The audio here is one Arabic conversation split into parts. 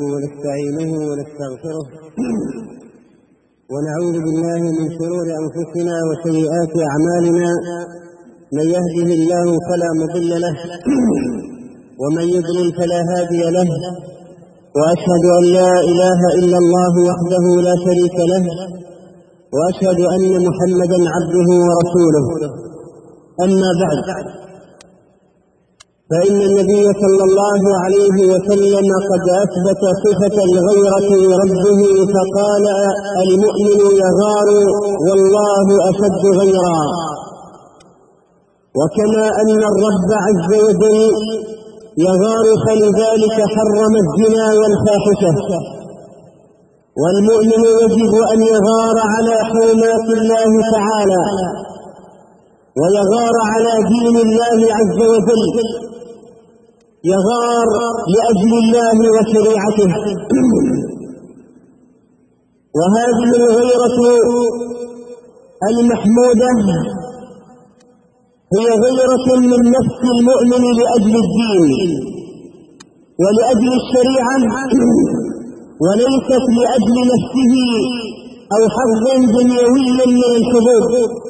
ونستعينه ونستغفره ونعوذ بالله من شرور أنفسنا وسيئات أعمالنا. من يهده الله فلا مضل له ومن يضلل فلا هادي له، وأشهد أن لا إله إلا الله وحده لا شريك له، وأشهد أن محمدا عبده ورسوله. أما بعد، فإن النبي صلى الله عليه وسلم قد أثبت صفة الغيرة لربه فقال: المؤمن يغار والله أشد غيرا. وكما أن الرب عز وجل يغار فلذلك حرم الزنا والفاحشة، والمؤمن يجب أن يغار على حرمات الله تعالى ويغار على دين الله عز وجل، يغار لأجل الله وشريعته. وهذه الغيرة المحمودة هي غيرة من نفس المؤمن لأجل الدين ولأجل الشريعة، وليست لأجل نفسه أو حظ دنيوي من الحظوظ.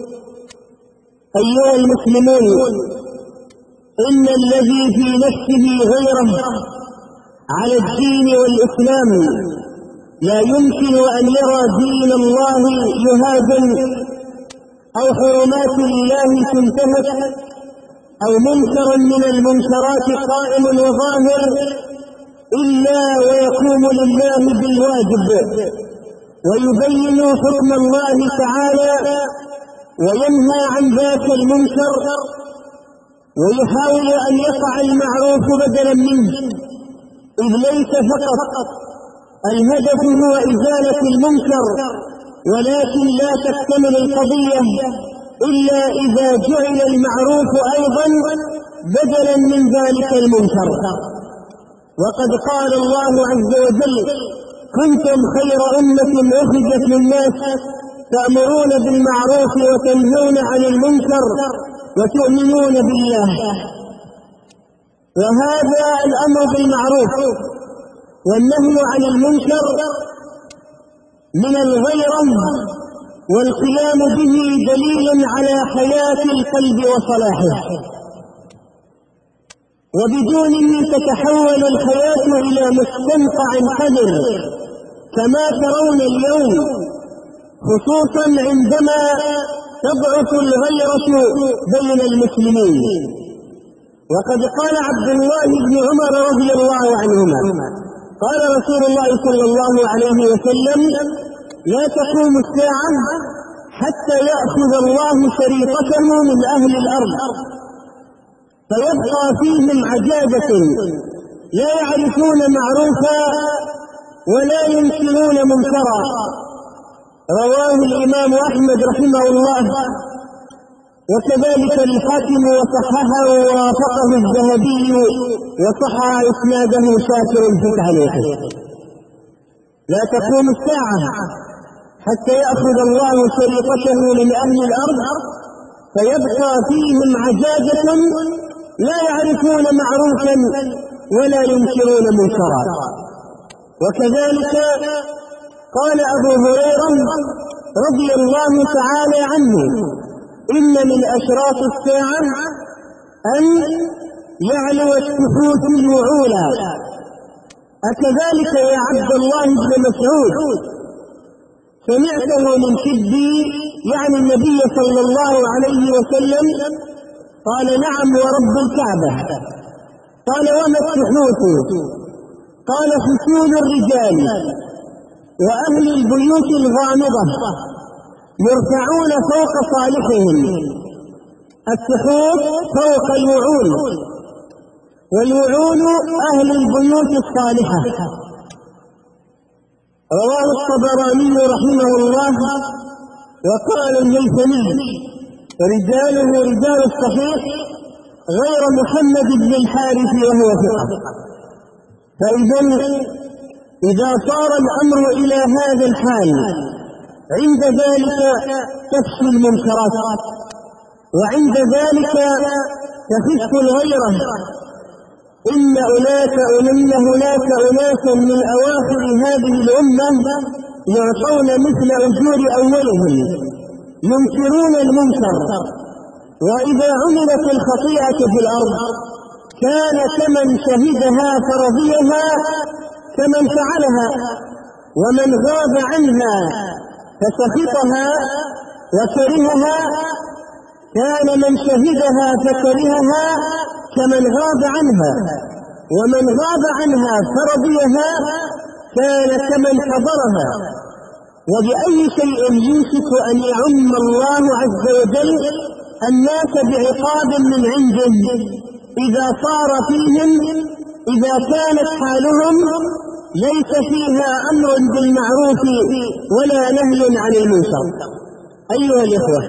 أيها المسلمون، إن الذي في نفسه غيره على الدين والإسلام لا يمكن أن يرى دين الله يهاجم أو حرمات الله تنتهك أو منكرا من المنكرات قائم وظاهر إلا ويقوم لله بالواجب ويبين حكم الله تعالى وينهى عن ذاك المنكر ويحاول أن يقع المعروف بدلا منه، إذ ليس فقط الهدف هو إزالة المنكر، ولكن لا تكتمل القضية إلا إذا جعل المعروف أيضا بدلا من ذلك المنكر. وقد قال الله عز وجل: كنتم خير أمة أخرجت للناس تأمرون بالمعروف وتنهون عن المنكر وتؤمنون بالله. وهذا الأمر بالمعروف والنهي عن المنكر من الغيرة والقيام به دليل على حياة القلب وصلاحه، وبدونه تتحول الحياة إلى مستنقع حذر كما ترون اليوم، خصوصا عندما تضعف الغيرة بين المسلمين. وقد قال عبد الله بن عمر رضي الله عنهما: قال رسول الله صلى الله عليه وسلم: لا تقوم الساعة حتى يأخذ الله شريطته من أهل الأرض فيبقى فيهم عجاجة لا يعرفون معروفا ولا ينكرون منكرا. رواه الإمام أحمد رحمه الله، وكذلك الحاكم وصححه ووافقه الذهبي وصحح إسناده شاكر في تعليقه. لا تقوم الساعة حتى يأخذ الله شريطته من أهل الأرض فيبقى فيهم عجاجة لا يعرفون معروفا ولا ينكرون منكرا. وكذلك قال أبو هريرة رضي الله تعالى عنه: إن من أشراط الساعة أن يعلو السكوت الوعولا. أكذلك يا عبد الله بن مسعود سمعته من حبي، يعني النبي صلى الله عليه وسلم؟ قال: نعم ورب الكعبة. قال: وما السحوت؟ قال: حصول الرجال وأهل البيوت الغامضة يرفعون فوق صالحهم. السحوت فوق الوعول، والوعول أهل البيوت الصالحة. رواه الطبراني رحمه الله. وقال الهيثمي: رجاله رجال الصحيح غير محمد بن الحارث وهو ثقة. إذا صار الأمر إلى هذا الحال عند ذلك تفشي المنكرات، وعند ذلك تخف الغيرة، إن هناك أناسا من أواخر هذه الأمة يعطون مثل أجور أولهم ينكرون المنكر، وإذا عملت الخطيئة في الأرض كان كمن شهدها فرضيها كمن فعلها، ومن غاب عنها فسخطها وكرهها كان من شهدها فكرهها كمن غاب عنها، ومن غاب عنها فرضيها كان كمن حضرها. وبأي شيء يوشك أن يعم الله عز وجل الناس بعقاب من عنده إذا صار فيهم، إذا كانت حالهم ليس فيها أمر بالمعروف ولا نهي عن المنكر؟ أيها الإخوة،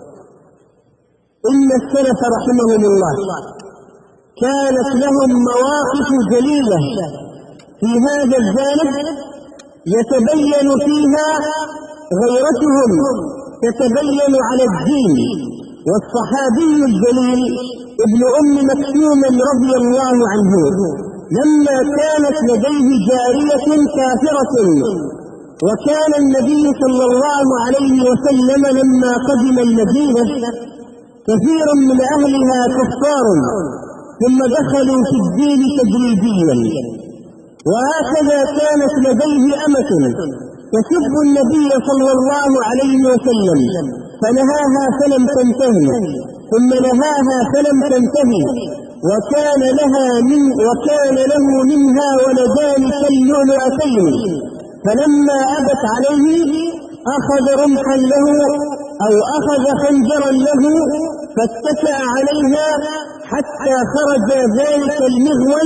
إن السلف رحمهم الله كانت لهم مواقف جليلة في هذا الجانب يتبين فيها غيرتهم، تتبين على الدين. والصحابي الجليل ابن أم مكتوم رضي الله عنه لما كانت لديه جارية كافرة، وكان النبي صلى الله عليه وسلم لما قدم المدينة كثير من أهلها كفار ثم دخلوا في الدين تدريجيا، وهكذا كانت لديه أمة تسب النبي صلى الله عليه وسلم فنهاها فلم تنتهي، ثم نهاها فلم تنتهي، وكان له منها ولدان كاللؤلؤتين، فلما أبت عليه أخذ رمحا له أو أخذ خنجرا له فاتكأ عليها حتى خرج ذلك المغول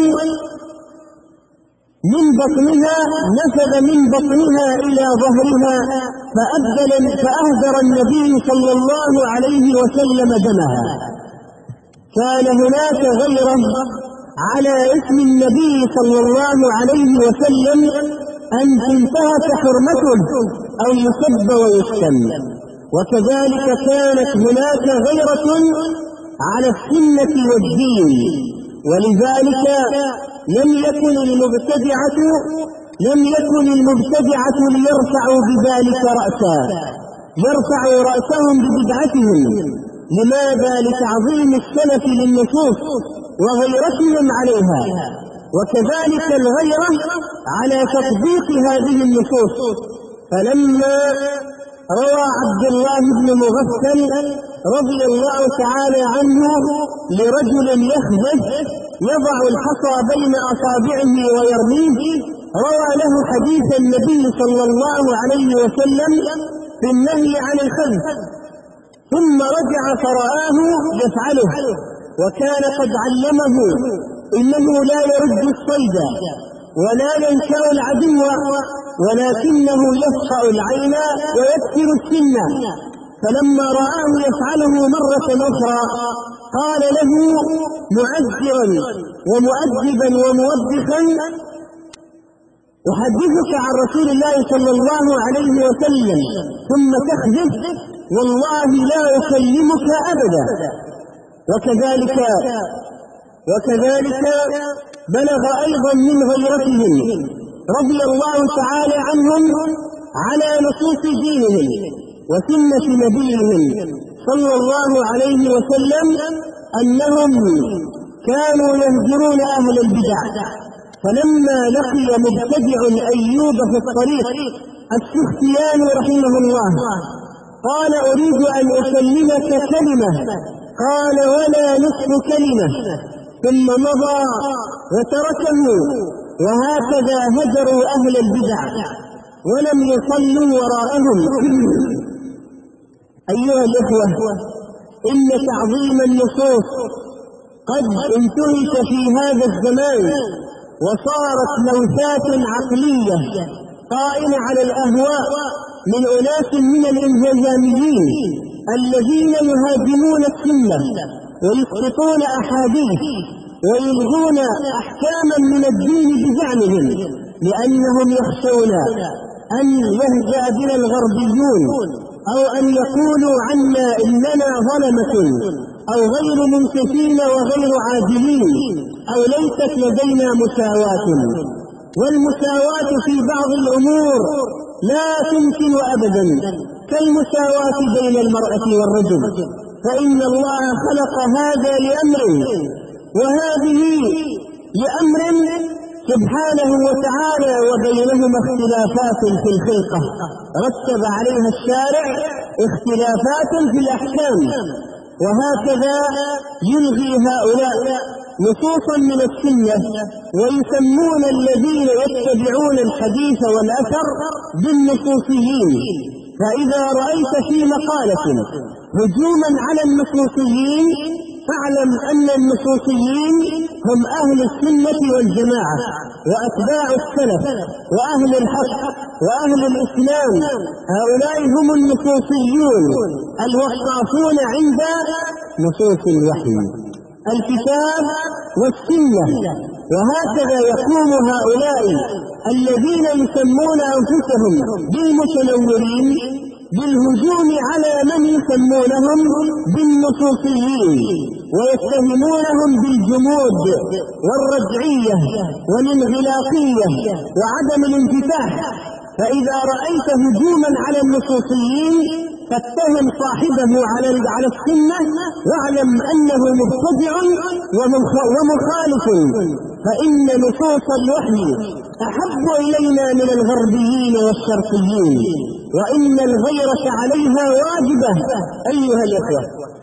من بطنها، نفذ من بطنها إلى ظهرها فأهدر النبي صلى الله عليه وسلم دمها. كان هناك غيره على اسم النبي صلى الله عليه وسلم أن تنتهك حرمته أو يسب ويشتم، وكذلك كانت هناك غيرة على السنة والدين. ولذلك لم يكن المبتدعة ليرفعوا بذلك رأسا، يرفعوا رأسهم ببدعتهم. لماذا؟ لتعظيم السلف للنصوص وغيرتهم عليها، وكذلك الغيرة على تطبيق هذه النصوص. فلما روى عبد الله بن مغفل رضي الله تعالى عنه لرجل يخبث يضع الحصى بين أصابعه ويرميه، روى له حديث النبي صلى الله عليه وسلم في النهي عن الخبث، ثم رجع فرآه يفعله، وكان قد علمه إنه لا يرد الصيد ولا ينكر العدو، ولكنه يفقأ العين ويكسر السن. فلما رآه يفعله مرة أخرى قال له معذرا ومؤدبا وموبخا: أحدثك عن رسول الله صلى الله عليه وسلم ثم تخذف، والله لا أكلمك أبدا. وكذلك بلغ أيضا من غيرتهم رضي الله تعالى عنهم على نصوص دينهم وسنة نبيهم صلى الله عليه وسلم أنهم كانوا يهجرون أهل البدع. فلما لقي مبتدع أيوب في الطريق السختيان رحمه الله قال: أريد أن أكلمك كلمة. قال: ولا نصف كلمة. ثم مضى وتركه. وهكذا هجروا أهل البدع ولم يصلوا وراءهم. أيها الإخوة، إن تعظيم النصوص قد انتهك في هذا الزمان، وصارت لوثات عقلية قائمة على الأهواء من أناس من الانهزاميين الذين يهاجمون السنة ويسقطون أحاديث ويلغون أحكاما من الدين بزعمهم، لأنهم يخشون أن يهزأ بنا الغربيون أو أن يقولوا عنا إننا ظلمة أو غير منصفين وغير عادلين، أو ليست لدينا مساواة. والمساواة في بعض الأمور لا تمكن أبدا، كالمساواة بين المرأة والرجل، فإن الله خلق هذا لأمر وهذه لأمر سبحانه وتعالى، وبينهما اختلافات في الخلقة رتب عليها الشارع اختلافات في الأحكام. وهكذا يلغي هؤلاء نصوصا من السنة ويسمون الذين يتبعون الحديث والأثر بالنصوصيين. فإذا رأيت في مقالة هجوما على النصوصيين فاعلم أن النصوصيين هم أهل السنة والجماعة وأتباع السلف وأهل الحق وأهل الإسلام. هؤلاء هم النصوصيون الوصافون عند نصوص الوحي، الكتاب والسنة. وهكذا يقوم هؤلاء الذين يسمون أنفسهم بالمتنورين بالهجوم على من يسمونهم بالنصوصيين، ويتهمونهم بالجمود والرجعية والانغلاقية وعدم الانفتاح. فإذا رأيت هجوما على النصوصيين فاتهم صاحبه على السنة، واعلم أنه مبتدع ومخالف، فإن نصوص الوحي أحب إلينا من الغربيين والشرقيين، وإن الغيرة عليها واجبة. أيها الأخوة،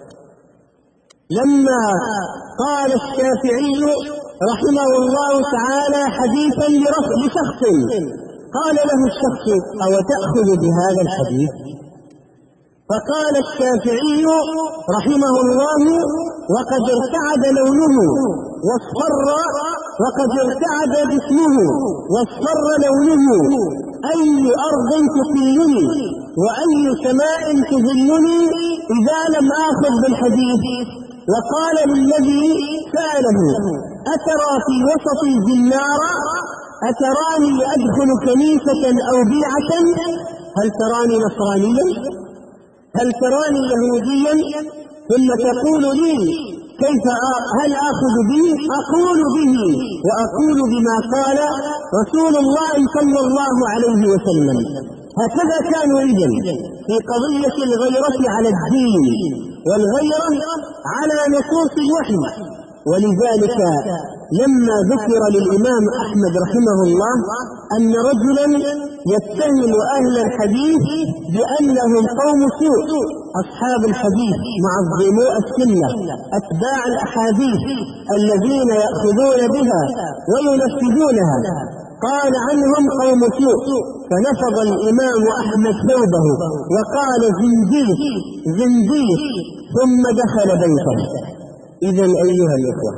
لما قال الشافعي رحمه الله تعالى حديثا لشخص، قال له الشخص: أو تأخذ بهذا الحديث؟ فقال الشافعي رحمه الله: وقد ارتعد لونه واصفر، وقد ارتعد جسمه واصفر لونه، أي أرض تقلني وأي سماء تذلني إذا لم آخذ بالحديث. وقال للذي سأله: أترى في وسط الزنار؟ أتراني أدخل كنيسة أو بيعة؟ هل تراني نصرانيا؟ هل تراني يهوديا؟ ثم تقول لي كيف هل آخذ به؟ أقول به وأقول بما قال رسول الله صلى الله عليه وسلم. هكذا كانوا إذن في قضية الغيرة على الدين والغيرة على نصوص الوحي. ولذلك لما ذكر للإمام أحمد رحمه الله أن رجلا يتهم أهل الحديث بأنهم قوم سوء، أصحاب الحديث معظمو السنة أتباع الأحاديث الذين يأخذون بها وينفذونها، قال عنهم قوم سوء، فنفض الإمام أحمد ثوبه وقال: زنديق زنديق، ثم دخل بيته. إذن أيها الإخوة،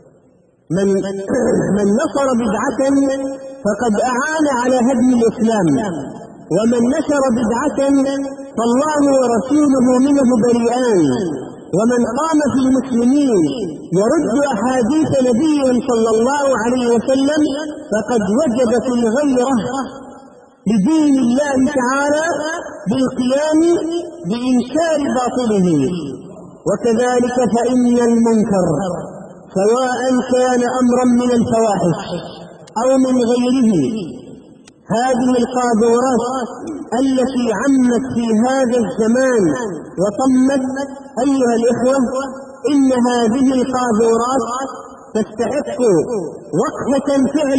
من نصر بدعة فقد أعان على هدم الإسلام، ومن نشر بدعة فالله ورسوله منه بريئان، ومن قام في المسلمين يرد أحاديث نبيهم صلى الله عليه وسلم فقد وجب في الغيرة لدين الله تعالى بالقيام بإنكار باطله. وكذلك فإن المنكر سواء كان أمرا من الفواحش أو من غيره، هذه القاذورات التي عمت في هذا الزمان وطمت، أيها الإخوة، إن هذه القاذورات تستحق وقفة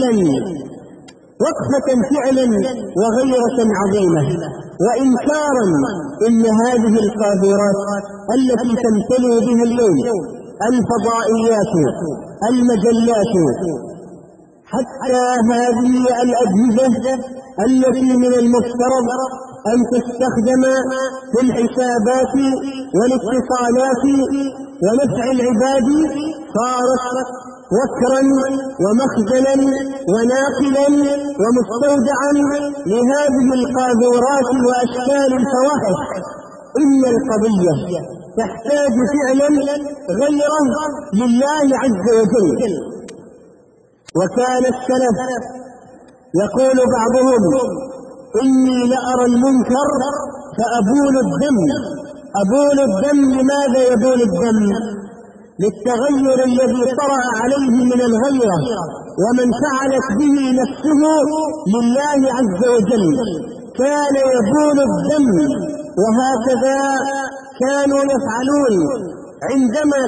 فعلا وغيرة عظيمة وإنكارا. إن هذه القاذورات التي تمتلئ بها اليوم الفضائيات المجلات حتى هذه الأجهزة التي من المفترض أن تستخدم في الحسابات والاتصالات ونفع العباد صارت وكرا ومخزنا وناقلا ومستودعا لهذه القاذورات وأشكال الفواحش. إن القضية تحتاج فعلا غيرا لله عز وجل. وكان السلف يقول بعضهم: إني لأرى المنكر فأبول الدم، أبول الدم. لماذا يبول الدم؟ للتغير الذي طرأ عليه من الغيرة، ومن فعلت به نفسه لله عز وجل كان يبول الدم. وهكذا كانوا يفعلون عندما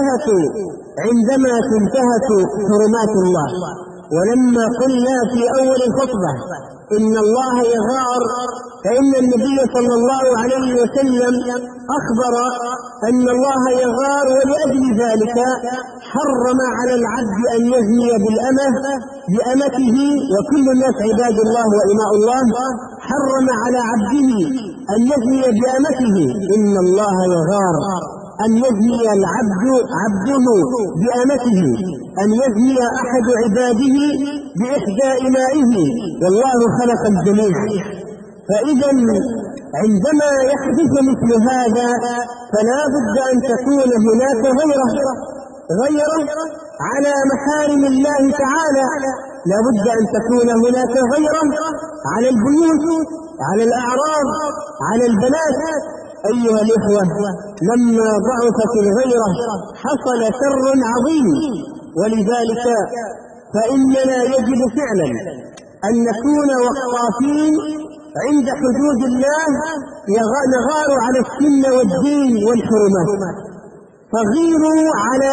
تنتهك حرمات الله. ولما قلنا في أول الخطبة إن الله يغار، فإن النبي صلى الله عليه وسلم أخبر أن الله يغار، ولأجل ذلك حرم على العبد أن يزني بأمته، وكل الناس عباد الله وإماء الله. حرم على عبده أن يزني بأمته. إن الله يغار أن يزني عبده بأمته، أن يزني أحد عباده بإحدى إمائه، والله خلق الجميع. فإذا عندما يحدث مثل هذا فلا بد أن تكون هناك غيرة على محارم الله تعالى. لا بد أن تكون هناك غيرة على البيوت، على الأعراض، على البنات. أيها الإخوة، لما ضعفت الغيرة حصل شر عظيم. ولذلك فإننا يجب فعلا أن نكون وقافين عند حدود الله، نغار على السنة والدين والحرمات. فغيروا على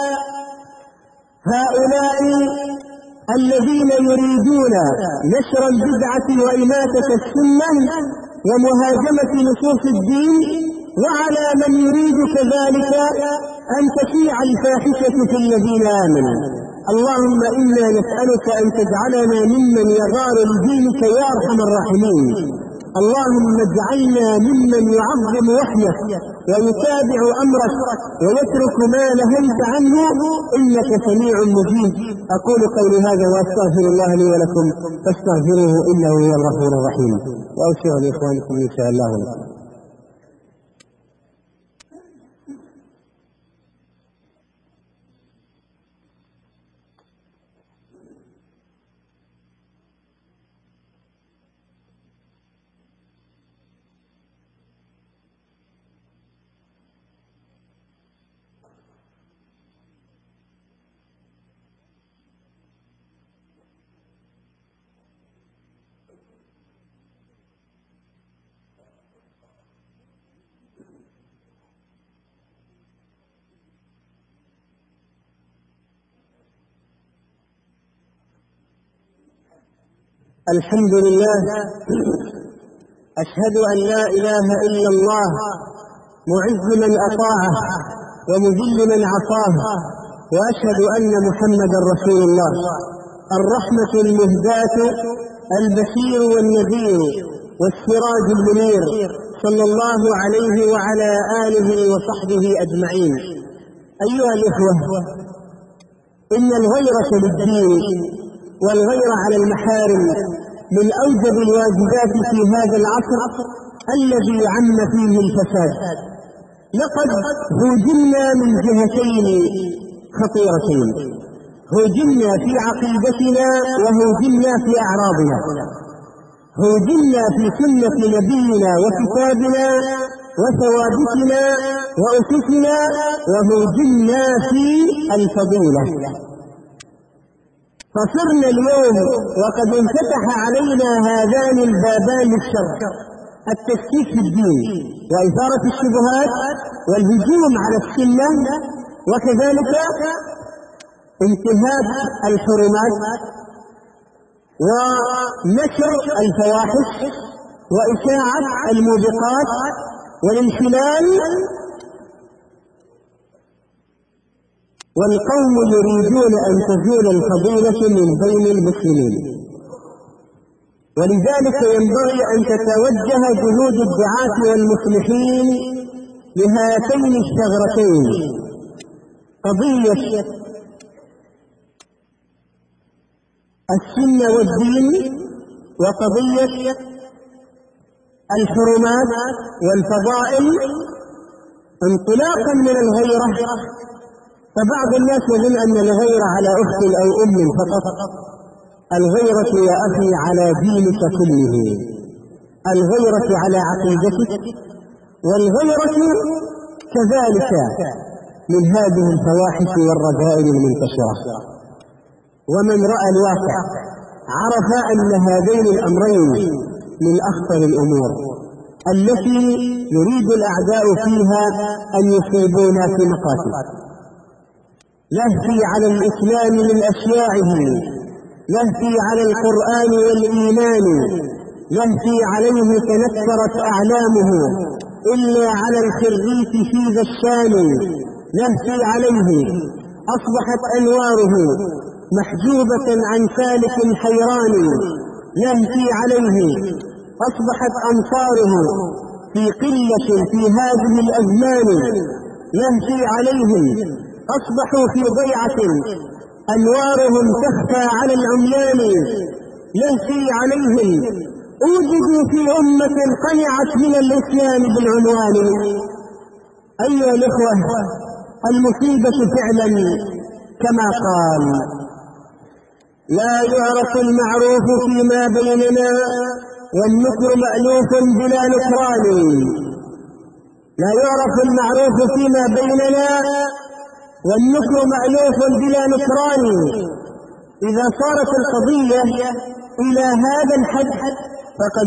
هؤلاء الذين يريدون نشر البدعة وإماتة السنة ومهاجمة نصوص الدين، وعلى من يريد كذلك أن تشيع الفاحشة في الذين آمنوا. اللهم إنا نسألك أن تجعلنا ممن يغار لدينك يا أرحم الراحمين. اللهم اجعلنا ممن يعظم وحيك ويتابع أمرك ويترك ما نهيت عنه، إنك سميع مجيب. أقول قولي هذا وأستغفر الله لي ولكم فاستغفروه إنه هو الغفور الرحيم، وأوصي لإخوانكم إن شاء الله لكم. الحمد لله، أشهد أن لا إله إلا الله، معز من أطاعه ومذل من عصاه، وأشهد أن محمدا رسول الله، الرحمة المهداة، البشير والنذير والسراج المنير، صلى الله عليه وعلى آله وصحبه أجمعين. أيها الإخوة، إن الغيرة للدين والغير على المحارم من أوجب الواجبات في هذا العصر الذي عم فيه الفساد. لقد هوجمنا من جهتين خطيرتين: هوجمنا في عقيدتنا، وهوجمنا في أعراضنا. هوجمنا في سنة نبينا وكتابنا وثوابتنا وأسسنا، وهوجمنا في الفضيلة. فصرنا اليوم وقد انفتح علينا هذان البابان للشر: التشكيك في الدين وإثارة الشبهات والهجوم على السنة، وكذلك انتهاك الحرمات ونشر الفواحش وإشاعة الموبقات والانحلال. والقوم يريدون أن تزول الفضيلة من بين المسلمين، ولذلك ينبغي أن تتوجه جهود الدعاة والمصلحين لهاتين الثغرتين: قضية السنة والدين، وقضية الحرمات والفضائل، انطلاقا من الغيرة. فبعض الناس يظن أن الغيرة على أخت أو أم فقط. الغيرة يا أخي على دينك كله، الغيرة على عقيدتك، والغيرة كذلك من هذه الفواحش والرذائل المنتشرة. ومن رأى الواقع عرف أن هذين الأمرين من أخطر الأمور التي يريد الأعداء فيها أن يصيبونا في مقاتل. نهفي على الإسلام من أشياعه، نهفي على القرآن والإيمان، نهفي عليه تنكرت أعلامه إلا على الخريف في ذا الشان، نهفي عليه أصبحت أنواره محجوبة عن سالك حيران، نهفي عليه أصبحت أمصاره في قلة في هذه الأزمان، نهفي عليهم أصبحوا في ضيعة أنوارهم تخفى على العميان، نهفي عليهم أوجدوا في أمة قنعت من الإسلام بالعنوان. أيها الإخوة، المصيبة فعلا كما قال: لا يعرف المعروف فيما بيننا والنكر مألوف بلا نكران. لا يعرف المعروف فيما بيننا والنكر مألوف بلا نكران. إذا صارت القضية إلى هذا الحد فقد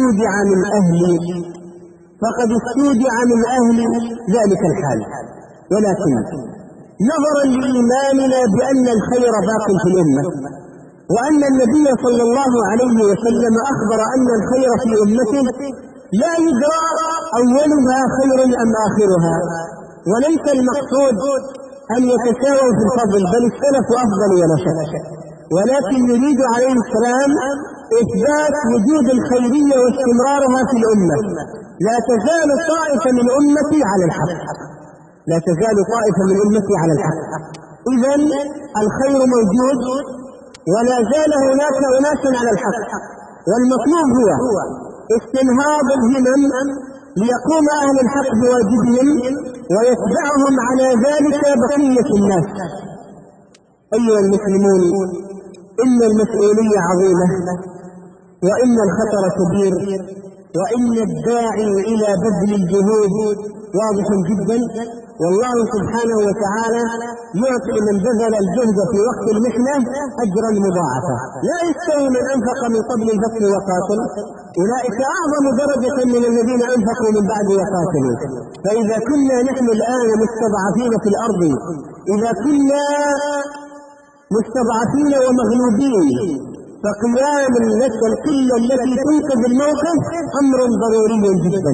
استودع من أهل ذلك الحال. ولكن نظرا لإيماننا بأن الخير باق في الأمة، وأن النبي صلى الله عليه وسلم أخبر أن الخير في أمته لا يدرى أولها خير أم آخرها، وليس المقصود أن يتساووا في الفضل، بل السلف أفضل ولا شك، ولكن يريد عليه السلام إثبات وجود الخيرية واستمرارها في الأمة. لا تزال طائفة من أمتي على الحق، لا تزال طائفة من أمتي على الحق. إذن الخير موجود ولا زال هناك أناس على الحق، والمطلوب هو استنهاض الهمم ليقوم أهل الحق بواجبهم ويتبعهم على ذلك بقية الناس. أيها المسلمون، إن المسؤولية عظيمة، وإن الخطر كبير، وإن الداعي إلى بذل الجهود واضح جدا، والله سبحانه وتعالى يعطي من بذل الجهد في وقت المحنة أجرا مضاعفا. لا يستوي من أنفق من قبل الفتح وقاتل، أولئك أعظم درجة من الذين أنفقوا من بعد وقاتلوا. فإذا كنا نحن الآن مستضعفين في الأرض، إذا كنا مستضعفين ومغلوبين، فقيام القلة التي تنقذ الموقف أمر ضروري جدا.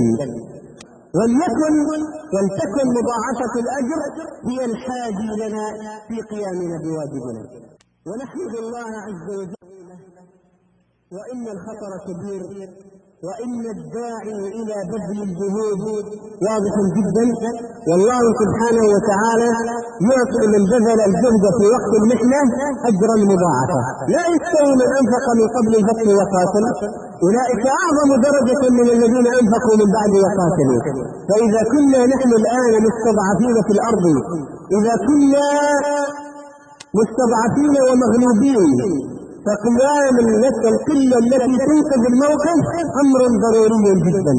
ولتكن مضاعفة الأجر هي الحاجي لنا في قيامنا بواجبنا. ونحمد الله عز وجل، وإن الخطر كبير، وإن الداعي إلى بذل الجهود واضح جدا، والله سبحانه وتعالى يعطي من بذل الجهد في وقت المحنة أجرا مضاعفا. لا يستوي من أنفق من قبل الفتح وقاتل، أولئك أعظم درجة من الذين أنفقوا من بعد وقاتلوا. فإذا كنا نحن الآن مستضعفين في الأرض، إذا كنا مستضعفين ومغلوبين، فقيام القلة التي تنقذ الموقف أمر ضروري جدا.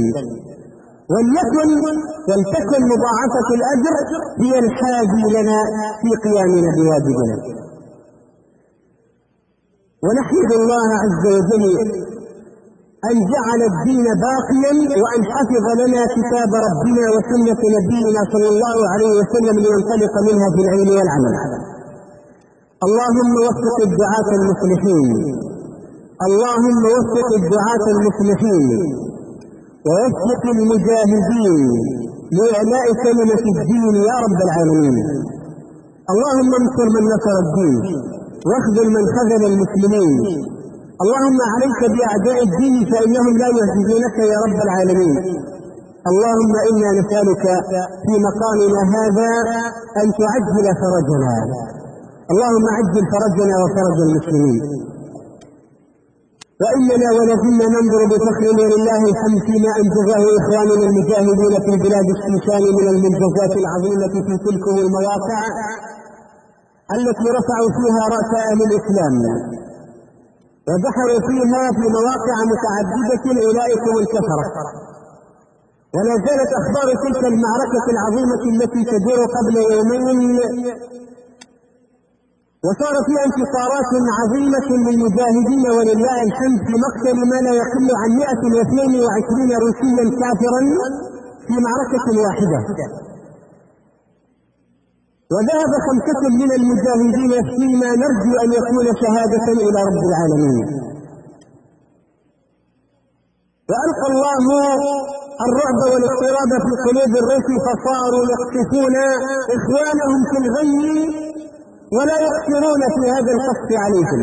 ولتكن مضاعفة الأجر هي الحاجي لنا في قيامنا بواجبنا. ونحمد الله عز وجل أن جعل الدين باقيا، وأن حفظ لنا كتاب ربنا وسنة نبينا صلى الله عليه وسلم لينطلق منها في العلم والعمل. اللهم وفق الدعاة المصلحين، اللهم وفق الدعاة المصلحين، ووفق المجاهدين لإعلاء كلمة الدين يا رب العالمين. اللهم انصر من نصر الدين، واخذل من خذل المسلمين. اللهم عليك بأعداء الدين فإنهم لا يهزمونك يا رب العالمين. اللهم إنا نسألك في مقامنا هذا أن تعجل فرجنا، اللهم عجل فرجنا وفرج المسلمين. وإننا ولازلنا ننظر بفخر ولله الحمد فيما أنجزه إخواننا المجاهدين في بلاد الشيشان من المنجزات العظيمة في تلك المواقع التي رفعوا فيها رأس أهل الإسلام، ودحروا فيها في مواقع متعددة أولئك الكفرة، ولا زالت أخبار تلك المعركة العظيمة التي تدور قبل يومين، وصار فيها انتصارات عظيمة للمجاهدين ولله الحمد في مقتل ما لا يقل عن 122 روسيا كافرا في معركة واحدة، وذهب 5 من المجاهدين فيما نرجو أن يكون شهادة إلى رب العالمين. وألقى الله الرعب والاضطراب في قلوب الروس فصاروا يقصفون إخوانهم في الغي ولا يقصرون في هذا القصف عليهم.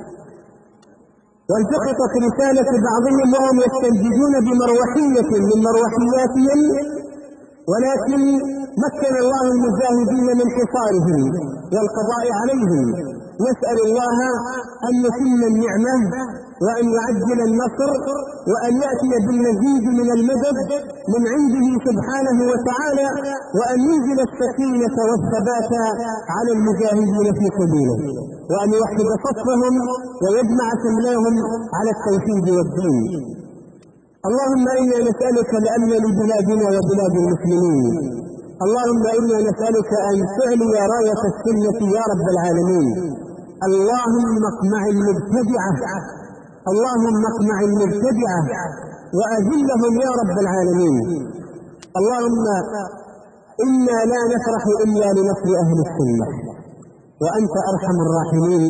والتقطت رسالة بعضهم وهم يستنجدون بمروحية من مروحياتهم، ولكن مكن الله المجاهدين من حصارهم والقضاء عليهم. نسأل الله أن يتم النعمة وأن يعجل النصر وأن يأتي بالمزيد من المدد من عنده سبحانه وتعالى، وأن ينزل السكينة والثبات على المجاهدين في سبيله، وأن يوحد صفهم ويجمع شملهم على التوحيد والدين. اللهم إنا نسألك الأمن لبلادنا وبلاد المسلمين. اللهم إنا نسألك أن تعلي راية السنة يا رب العالمين. اللهم اقمع المبتدعة، اللهم اقمع المبتدعة وأذلهم يا رب العالمين. اللهم إنا لا نفرح إلا لنصر أهل السنة، وأنت أرحم الراحمين،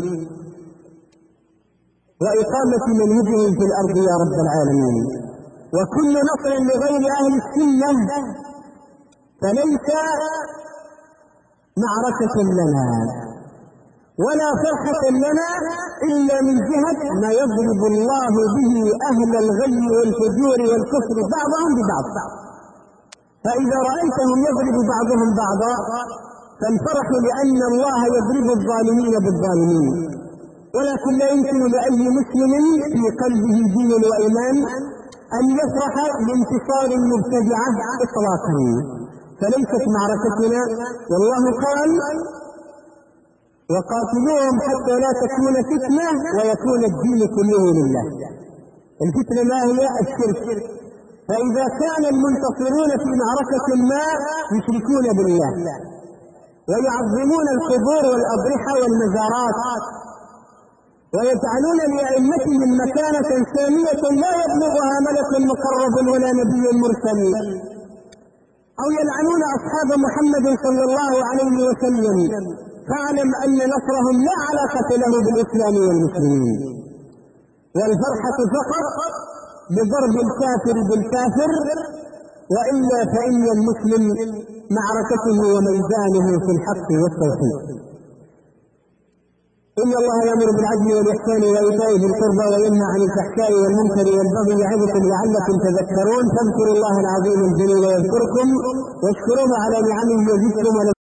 وإقامة منهجهم في الأرض يا رب العالمين. وكل نصر لغير أهل السنة فليس معركة لنا ولا فرحة لنا إلا من جهة ما يضرب الله به أهل الغي والفجور والكفر بعضهم ببعض. فإذا رأيتهم يضرب بعضهم بعضا فالفرح لأن الله يضرب الظالمين بالظالمين، ولكن لا يمكن لأي مسلم في قلبه دين وإيمان أن يفرح لانتصار المبتدعة إطلاقا، فليست معركتنا. والله قال وقاتلوهم حتى لا تكون فتنة ويكون الدين كله لله. الفتنة ما هي؟ الشرك. فإذا كان المنتصرون في معركة ما يشركون بالله ويعظمون القبور والأضرحة والمزارات ويجعلون لأئمتهم مكانة سامية لا يبلغها ملك مقرب ولا نبي مرسل، أو يلعنون أصحاب محمد صلى الله عليه وسلم، فاعلم أن نصرهم لا علاقة له بالإسلام والمسلمين. والفرحة فقط بضرب الكافر بالكافر، وإلا فإن المسلم معركته وميدانه في الحق والتوحيد. إن الله يأمر بالعدل والإحسان وإيتاء ذي القربى وينهى عن الفحشاء والمنكر والبغي يعظكم لعلكم تذكرون. فاذكروا الله العظيم الجليل يذكركم واشكروه على نعمه يزدكم